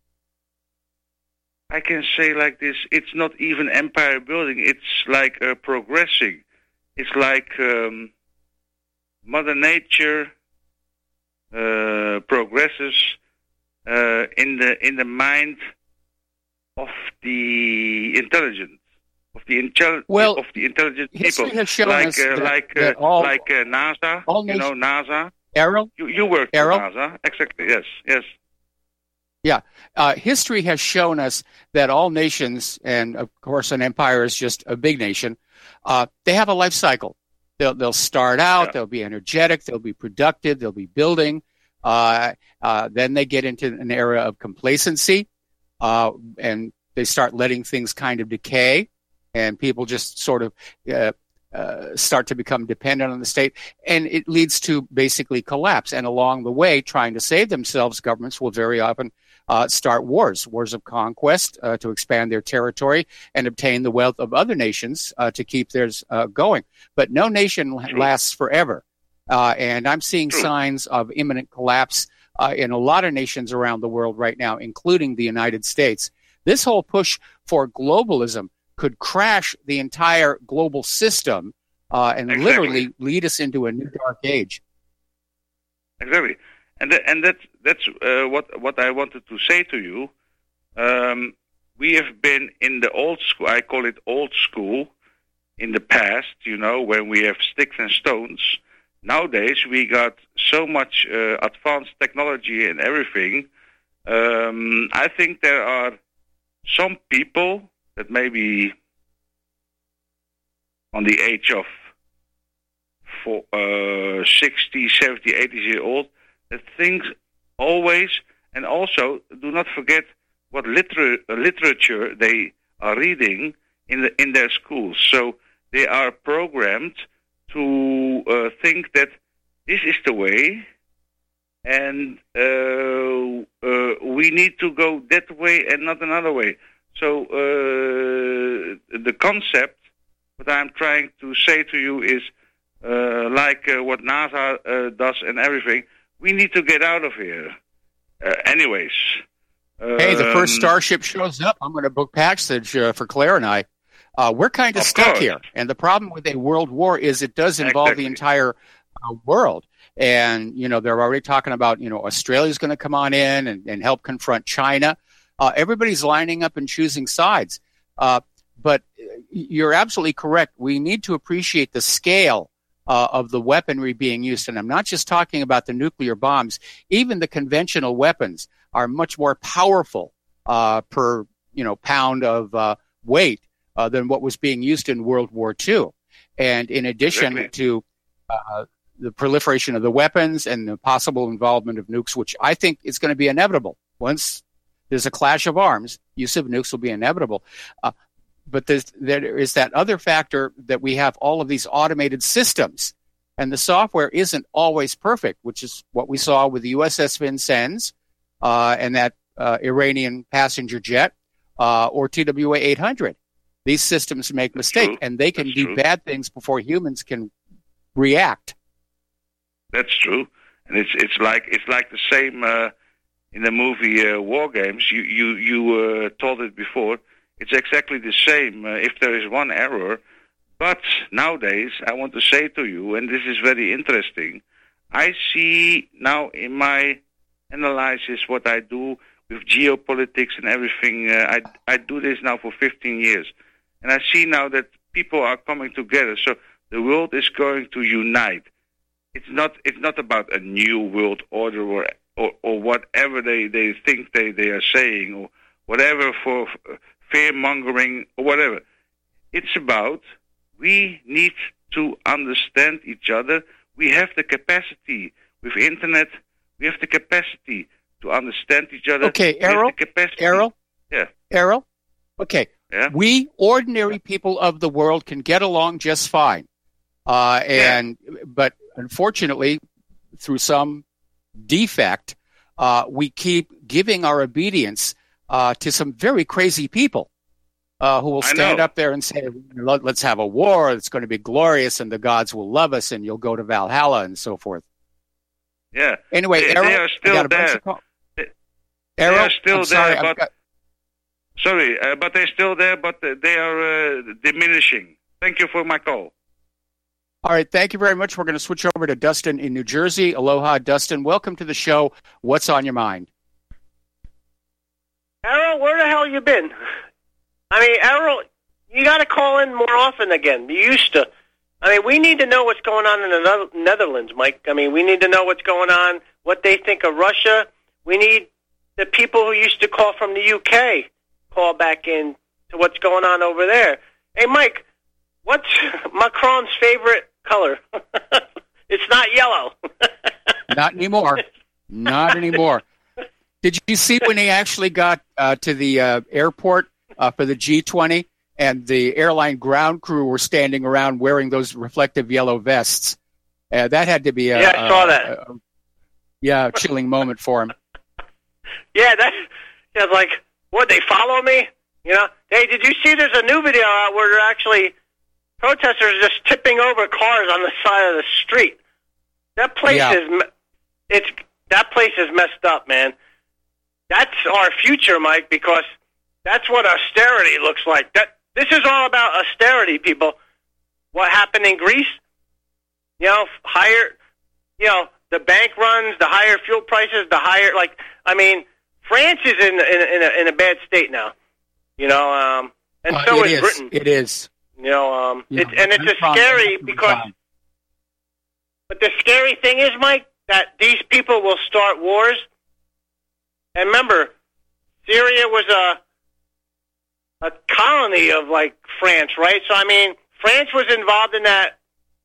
I can say like this, it's not even empire building, it's like uh, progressing. It's like um, Mother Nature uh, progresses uh, in the in the mind of the intelligent, of the intel- well, of the intelligent people, has shown like us uh, that, like uh, that all, like uh, NASA, all you know NASA. Errol, you you work for Errol? NASA, exactly? Yes, yes. Yeah. Uh, history has shown us that all nations, and of course an empire is just a big nation, uh, they have a life cycle. They'll, they'll start out, yeah. they'll be energetic, they'll be productive, they'll be building. Uh, uh, then they get into an era of complacency, uh, and they start letting things kind of decay, and people just sort of uh, uh, start to become dependent on the state, and it leads to basically collapse. And along the way, trying to save themselves, governments will very often uh, start wars, wars of conquest uh, to expand their territory and obtain the wealth of other nations uh, to keep theirs uh, going. But no nation lasts forever. Uh, and I'm seeing signs of imminent collapse uh, in a lot of nations around the world right now, including the United States. This whole push for globalism could crash the entire global system uh, and exactly. literally lead us into a new dark age. Exactly. And th- and that's, that's uh, what, what I wanted to say to you. Um, we have been in the old school, I call it old school, in the past, you know, when we have sticks and stones. Nowadays, we got so much uh, advanced technology and everything. Um, I think there are some people that maybe on the age of for, uh, sixty, seventy, eighty years old that think always, and also do not forget what liter- literature they are reading in the, in their schools. So they are programmed to uh, think that this is the way, and uh, uh, we need to go that way and not another way. So uh, the concept, what I'm trying to say to you is, uh, like uh, what NASA uh, does and everything, we need to get out of here. Uh, anyways. Hey, the first um, Starship shows up. I'm going to book passage uh, for Claire and I. Uh, we're kind of, of stuck course. here. And the problem with a world war is it does involve exactly. the entire uh, world. And, you know, they're already talking about, you know, Australia's going to come on in and, and help confront China. Uh, everybody's lining up and choosing sides. Uh, but you're absolutely correct. We need to appreciate the scale uh, of the weaponry being used. And I'm not just talking about the nuclear bombs. Even the conventional weapons are much more powerful uh, per, you know, pound of uh, weight uh, than what was being used in World War Two. And in addition really? to uh, the proliferation of the weapons and the possible involvement of nukes, which I think is going to be inevitable. Once there's a clash of arms, use of nukes will be inevitable. Uh, but there's, there is that other factor that we have all of these automated systems, and the software isn't always perfect, which is what we saw with the U S S Vincennes uh, and that uh, Iranian passenger jet uh, or T W A eight hundred. These systems make mistakes, and they can That's do true. bad things before humans can react. That's true, and it's it's like it's like the same uh, in the movie uh, War Games. You you you uh, told it before. It's exactly the same. Uh, if there is one error, but nowadays I want to say to you, and this is very interesting. I see now in my analysis what I do with geopolitics and everything. Uh, I I do this now for fifteen years. And I see now that people are coming together. So the world is going to unite. It's not it's not about a new world order or or, or whatever they, they think they, they are saying or whatever for fear-mongering or whatever. It's about we need to understand each other. We have the capacity with Internet. We have the capacity to understand each other. Okay, Errol? Errol? Yeah. Errol? Okay. Yeah. We, ordinary people of the world, can get along just fine. Uh, and yeah. But unfortunately, through some defect, uh, we keep giving our obedience uh, to some very crazy people uh, who will stand up there and say, let's have a war, it's going to be glorious, and the gods will love us, and you'll go to Valhalla, and so forth. Yeah. Anyway, they, Errol, they are still there. They, Errol, they are still I'm sorry, there, but... Got... Sorry, uh, but they're still there, but they are uh, diminishing. Thank you for my call. All right, thank you very much. We're going to switch over to Dustin in New Jersey. Aloha, Dustin. Welcome to the show. What's on your mind? Errol, where the hell you been? I mean, Errol, you got to call in more often again. You used to. I mean, we need to know what's going on in the Netherlands, Mike. I mean, we need to know what's going on, what they think of Russia. We need the people who used to call from the U K call back in to what's going on over there. Hey, Mike, what's Macron's favorite color? It's not yellow. Not anymore. Not anymore. Did you see when they actually got uh, to the uh, airport uh, for the G twenty and the airline ground crew were standing around wearing those reflective yellow vests? Uh, that had to be a, yeah, I saw a, that. A, a, yeah, a chilling moment for him. Yeah, that's yeah, like, what, they follow me? You know, hey, did you see there's a new video out where they're actually protesters just tipping over cars on the side of the street? That place yeah. is it's that place is messed up, man. That's our future, Mike, because that's what austerity looks like. That this is all about austerity, people. What happened in Greece? You know, higher, you know, the bank runs, the higher fuel prices, the higher, like, I mean, France is in in, in, a, in a bad state now. You know, um, and uh, so is is Britain. It is. You know, um, yeah, it's, and it's a scary because. But the scary thing is, Mike, that these people will start wars. And remember, Syria was a a colony of like France, right? So I mean, France was involved in that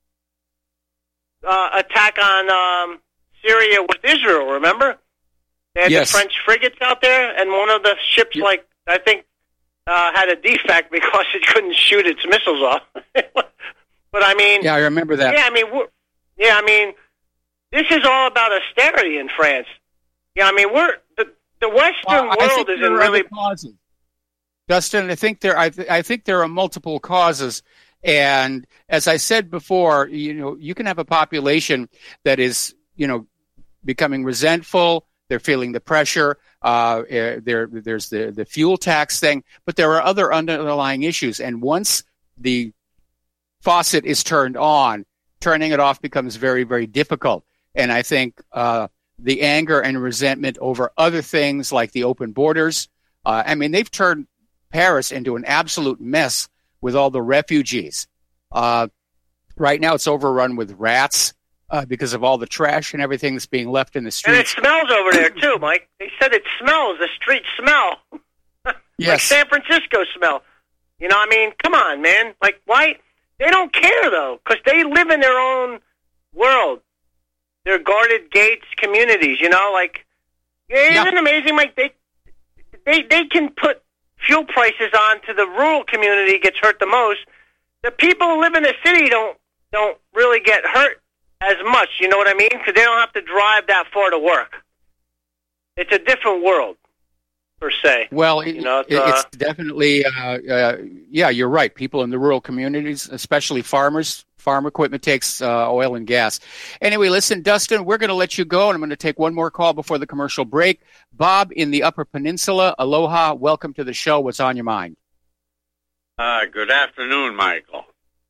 uh, attack on um, Syria with Israel. Remember, they had yes. the French frigates out there, and one of the ships, yep. like I think, uh, had a defect because it couldn't shoot its missiles off. But I mean, yeah, I remember that. Yeah, I mean, we're, yeah, I mean, this is all about austerity in France. Yeah, I mean, we're the the Western well, world is in really. Causes. Dustin, I think there, I, th- I think there are multiple causes, and as I said before, you know, you can have a population that is, you know, becoming resentful. They're feeling the pressure. Uh, there, there's the the fuel tax thing, but there are other underlying issues, and once the faucet is turned on, turning it off becomes very, very difficult. And I think uh, the anger and resentment over other things like the open borders. Uh, I mean, they've turned Paris into an absolute mess with all the refugees. Uh, right now, it's overrun with rats uh, because of all the trash and everything that's being left in the streets. And it smells over there too, Mike. They said it smells. The streets smell. Yes. Like San Francisco smell. You know, I mean, come on, man. Like, why? They don't care, though, because they live in their own world. They're guarded gates communities, you know? Like, isn't yeah. it amazing? Like, they, they, they can put fuel prices on to the rural community gets hurt the most. The people who live in the city don't don't really get hurt as much, you know what I mean? Because they don't have to drive that far to work. It's a different world. Per se. Well, it, you know, it's, it, uh, it's definitely, uh, uh, yeah, you're right. People in the rural communities, especially farmers, farm equipment takes uh, oil and gas. Anyway, listen, Dustin, we're going to let you go, and I'm going to take one more call before the commercial break. Bob in the Upper Peninsula, aloha, welcome to the show. What's on your mind? Uh, good afternoon, Michael.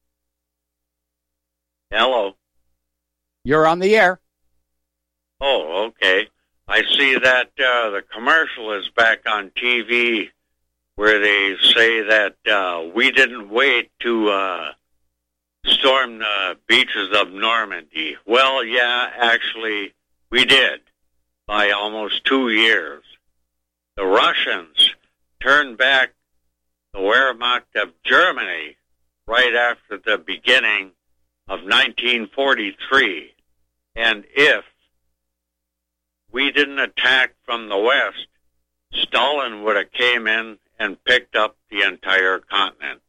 Hello. You're on the air. Oh, okay. I see that uh, the commercial is back on T V where they say that uh, we didn't wait to uh, storm the beaches of Normandy. Well, yeah, actually, we did by almost two years. The Russians turned back the Wehrmacht of Germany right after the beginning of nineteen forty-three. And if we didn't attack from the west, Stalin would have came in and picked up the entire continent.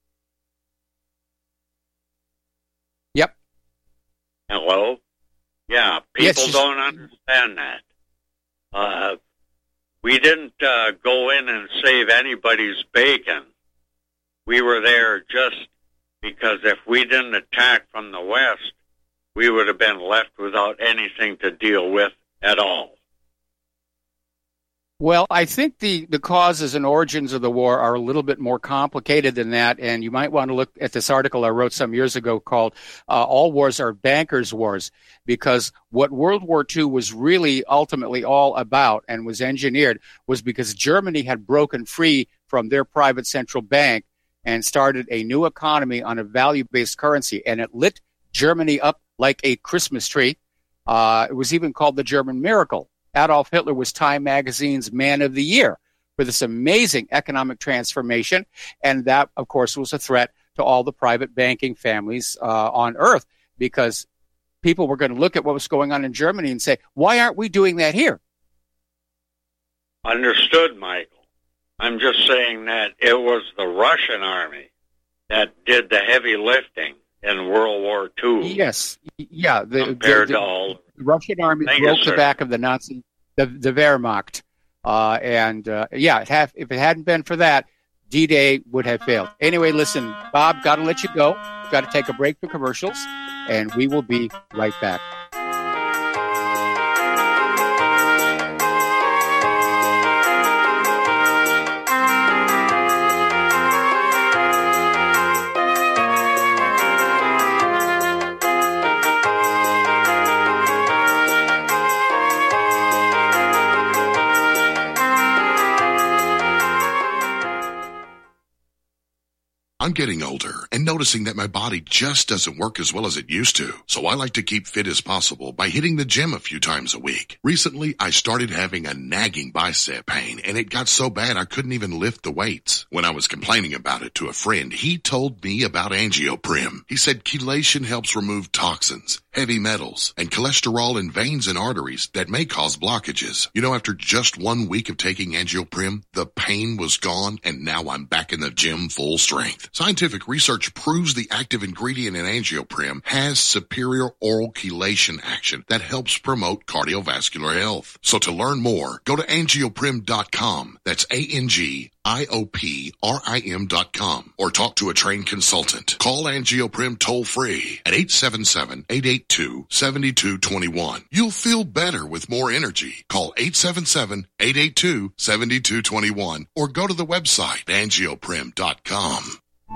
Yep. Hello? Yeah, people yes, don't understand that. Uh, we didn't uh, go in and save anybody's bacon. We were there just because if we didn't attack from the west, we would have been left without anything to deal with at all. Well, I think the, the causes and origins of the war are a little bit more complicated than that, and you might want to look at this article I wrote some years ago called uh, All Wars Are Bankers' Wars, because what World War Two was really ultimately all about and was engineered was because Germany had broken free from their private central bank and started a new economy on a value-based currency, and it lit Germany up like a Christmas tree. Uh, it was even called the German miracle. Adolf Hitler was Time Magazine's Man of the Year for this amazing economic transformation. And that, of course, was a threat to all the private banking families uh, on Earth, because people were going to look at what was going on in Germany and say, why aren't we doing that here? Understood, Michael. I'm just saying that it was the Russian army that did the heavy lifting in World War Two. Yes. Yeah. The, compared the, the, to all. The Russian army Thank broke you, the sir. back of the Nazi, the, the Wehrmacht. Uh, and, uh, yeah, it have, if it hadn't been for that, D-Day would have failed. Anyway, listen, Bob, got to let you go. Got to take a break for commercials, and we will be right back. I'm getting older and noticing that my body just doesn't work as well as it used to. So I like to keep fit as possible by hitting the gym a few times a week. Recently, I started having a nagging bicep pain, and it got so bad I couldn't even lift the weights. When I was complaining about it to a friend, he told me about Angioprim. He said chelation helps remove toxins, heavy metals, and cholesterol in veins and arteries that may cause blockages. You know, after just one week of taking Angioprim, the pain was gone, and now I'm back in the gym full strength. Scientific research proves the active ingredient in Angioprim has superior oral chelation action that helps promote cardiovascular health. So to learn more, go to angioprim dot com. That's A N G I O P R I M dot com, or talk to a trained consultant. Call Angioprim toll free at eight seven seven, eight eight two, seven two two one. You'll feel better with more energy. Call eight seven seven, eight eight two, seven two two one or go to the website angioprim dot com.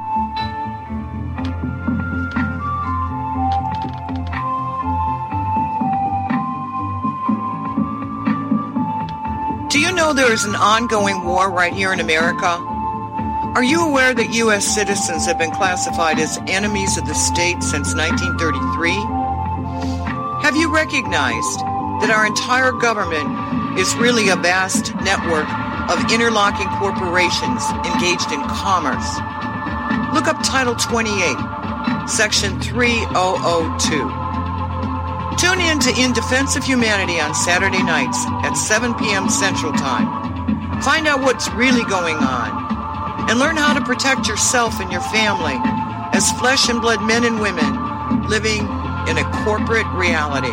Do you know there is an ongoing war right here in America? Are you aware that U S citizens have been classified as enemies of the state since nineteen thirty-three? Have you recognized that our entire government is really a vast network of interlocking corporations engaged in commerce? Look up Title twenty-eight, Section three thousand two. Tune in to In Defense of Humanity on Saturday nights at seven p.m. Central Time. Find out what's really going on and learn how to protect yourself and your family as flesh and blood men and women living in a corporate reality.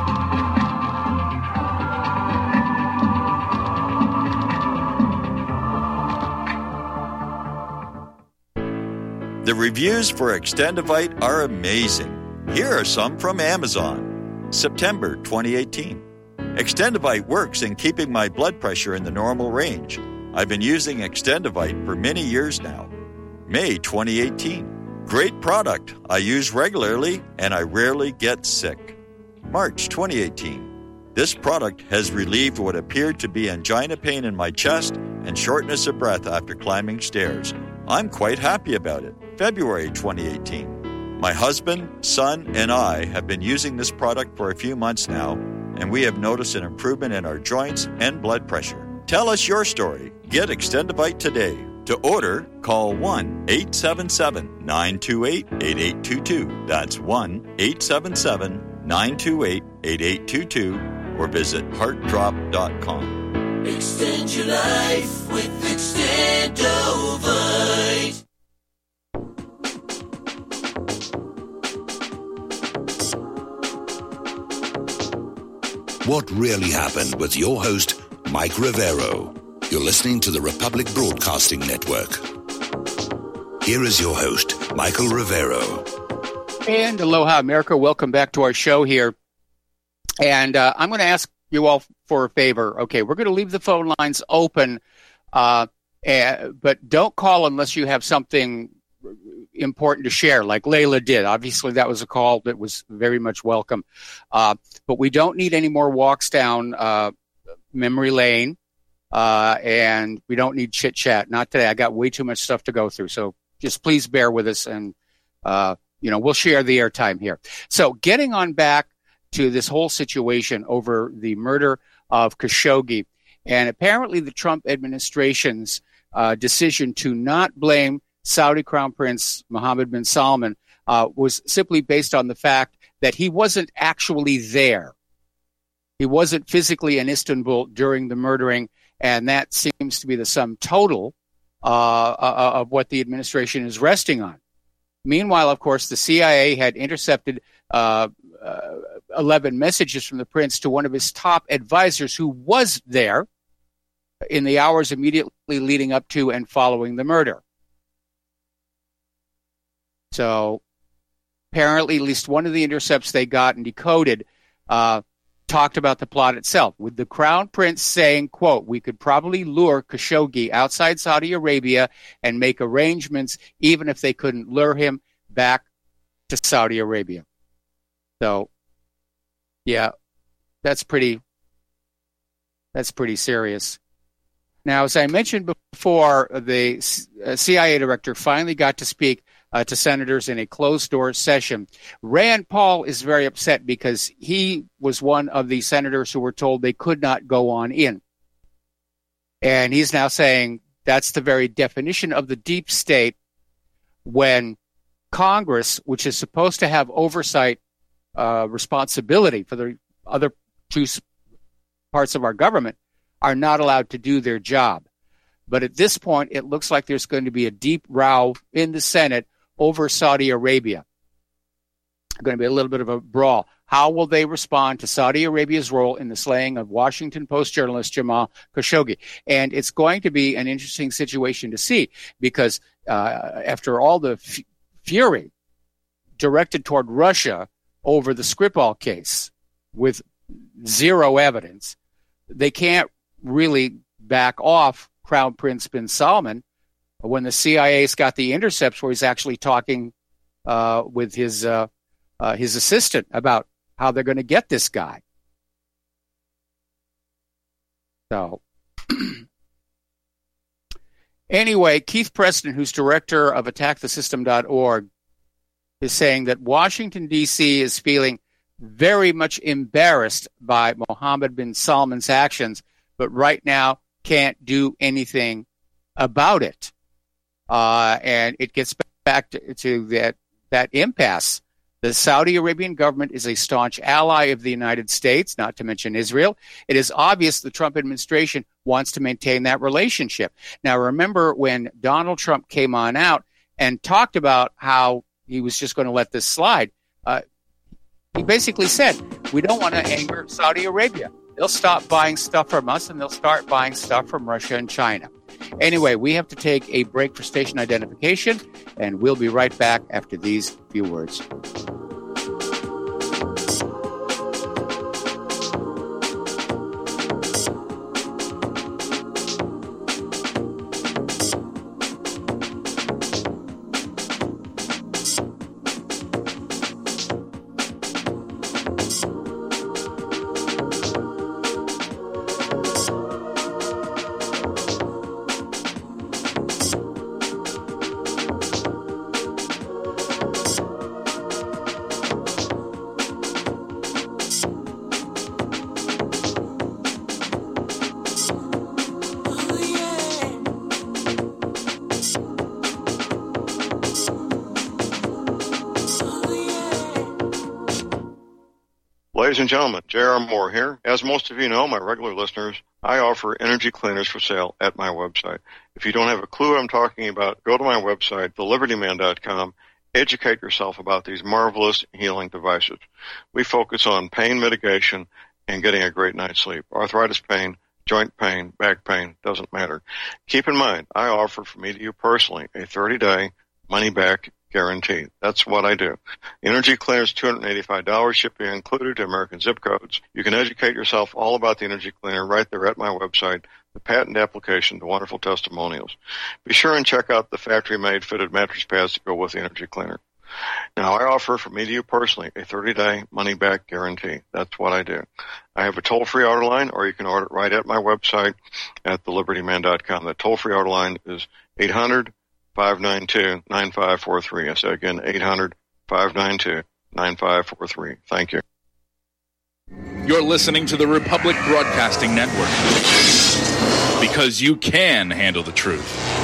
The reviews for Extendivite are amazing. Here are some from Amazon. September twenty eighteen. Extendivite works in keeping my blood pressure in the normal range. I've been using Extendivite for many years now. May twenty eighteen. Great product. I use regularly and I rarely get sick. March twenty eighteen. This product has relieved what appeared to be angina pain in my chest and shortness of breath after climbing stairs. I'm quite happy about it. February twenty eighteen. My husband, son, and I have been using this product for a few months now, and we have noticed an improvement in our joints and blood pressure. Tell us your story. Get Extendivite today. To order, call one eight seven seven, nine two eight, eight eight two two. That's one eight seven seven, nine two eight, eight eight two two, or visit heart drop dot com. Extend your life with Extendovite. What really happened with your host, Mike Rivero. You're listening to the Republic Broadcasting Network. Here is your host, Michael Rivero. And aloha, America. Welcome back to our show here. And uh, I'm going to ask you all for a favor. Okay, we're going to leave the phone lines open, uh, uh, but don't call unless you have something important to share, like Layla did. Obviously, that was a call that was very much welcome. Uh, but we don't need any more walks down uh, memory lane, uh, and we don't need chit-chat. Not today. I got way too much stuff to go through, so just please bear with us, and uh, you know, we'll share the airtime here. So getting on back to this whole situation over the murder of Khashoggi. And apparently the Trump administration's uh, decision to not blame Saudi Crown Prince Mohammed bin Salman uh, was simply based on the fact that he wasn't actually there. He wasn't physically in Istanbul during the murdering, and that seems to be the sum total uh, of what the administration is resting on. Meanwhile, of course, the C I A had intercepted uh, uh, eleven messages from the prince to one of his top advisors who was there in the hours immediately leading up to and following the murder. So apparently at least one of the intercepts they got and decoded uh, talked about the plot itself, with the crown prince saying, quote, "We could probably lure Khashoggi outside Saudi Arabia and make arrangements even if they couldn't lure him back to Saudi Arabia." So, yeah, that's pretty, that's pretty serious. Now, as I mentioned before, the C I A director finally got to speak Uh, to senators in a closed-door session. Rand Paul is very upset because he was one of the senators who were told they could not go on in. And he's now saying that's the very definition of the deep state when Congress, which is supposed to have oversight uh, responsibility for the other two parts of our government, are not allowed to do their job. But at this point, it looks like there's going to be a deep row in the Senate over Saudi Arabia. Going to be a little bit of a brawl. How will they respond to Saudi Arabia's role in the slaying of Washington Post journalist Jamal Khashoggi? And it's going to be an interesting situation to see because uh, after all the f- fury directed toward Russia over the Skripal case with zero evidence, they can't really back off Crown Prince bin Salman when the C I A's got the intercepts where he's actually talking uh, with his uh, uh, his assistant about how they're going to get this guy. So, anyway, Keith Preston, who's director of attack the system dot org, is saying that Washington, D C is feeling very much embarrassed by Mohammed bin Salman's actions, but right now can't do anything about it. Uh, and it gets back to, to that, that impasse. The Saudi Arabian government is a staunch ally of the United States, not to mention Israel. It is obvious the Trump administration wants to maintain that relationship. Now, remember when Donald Trump came on out and talked about how he was just going to let this slide, uh, he basically said, we don't want to anger Saudi Arabia. They'll stop buying stuff from us and they'll start buying stuff from Russia and China. Anyway, we have to take a break for station identification, and we'll be right back after these few words. Ladies and gentlemen, J R. Moore here. As most of you know, my regular listeners, I offer energy cleaners for sale at my website. If you don't have a clue what I'm talking about, go to my website, the liberty man dot com. Educate yourself about these marvelous healing devices. We focus on pain mitigation and getting a great night's sleep. Arthritis pain, joint pain, back pain, doesn't matter. Keep in mind, I offer for me to you personally a thirty-day money-back guarantee. That's what I do. Energy Cleaners, two hundred eighty-five dollars, shipping included to American zip codes. You can educate yourself all about the Energy Cleaner right there at my website, the patent application, the wonderful testimonials. Be sure and check out the factory-made fitted mattress pads to go with the Energy Cleaner. Now, I offer for me to you personally a thirty-day money-back guarantee. That's what I do. I have a toll-free order line, or you can order it right at my website at the liberty man dot com. The toll-free order line is eight hundred, five nine two, nine five four three. I say again, eight hundred, five nine two, nine five four three. Thank you. You're listening to the Republic Broadcasting Network. Because you can handle the truth.